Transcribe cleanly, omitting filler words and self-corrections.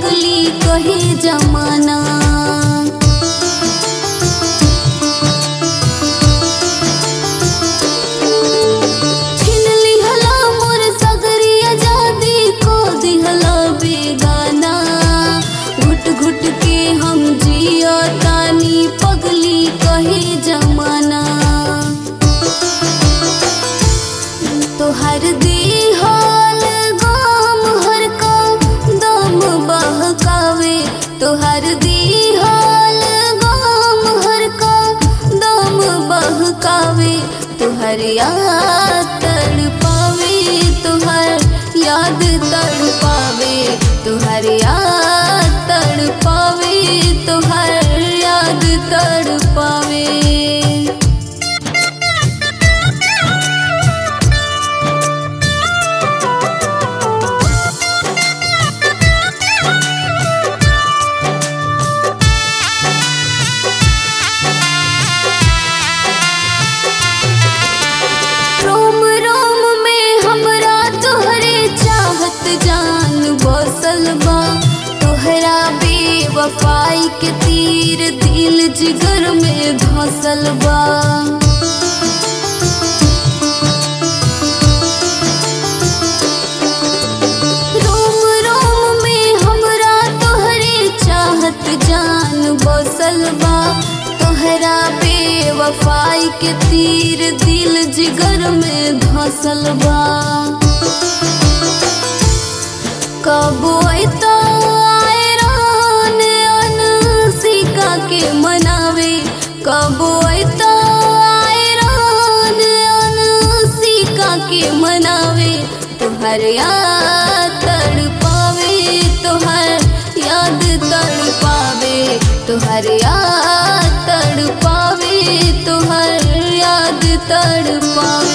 पगली कहे जमाना। छीन लिहला मोर सगरी आजादी को दिहला बेगाना। घुट घुट के हम जिया तानी पगली कहे जमाना। तोहर दिहल गाम हर का दम बहकावे। तोहर दिहल गाम हर का दम बहकावे। तोहर याद तड़पावे, तोहर याद तड़पावे, तोहर याद तड़पावे, तोहर याद तड़पावे। रोम रोम में हमरा तोहरे चाहत जान बसल बा। तोहरा बेवफाई के तीर दिल जिगर में धसल बा। रोम रोम में हमरा तोहरे चाहत जान बसल बा। तोहरा बेवफाई के तीर दिल जिगर में धसल बा। कब अइता आयरान अनसिका के मनावे। कब अइता आयरान अनसिका के मनावे। तोहर याद तड़पावे, तोहर याद तड़पावे, तोहर याद तड़पावे, तोहर याद तड़पावे।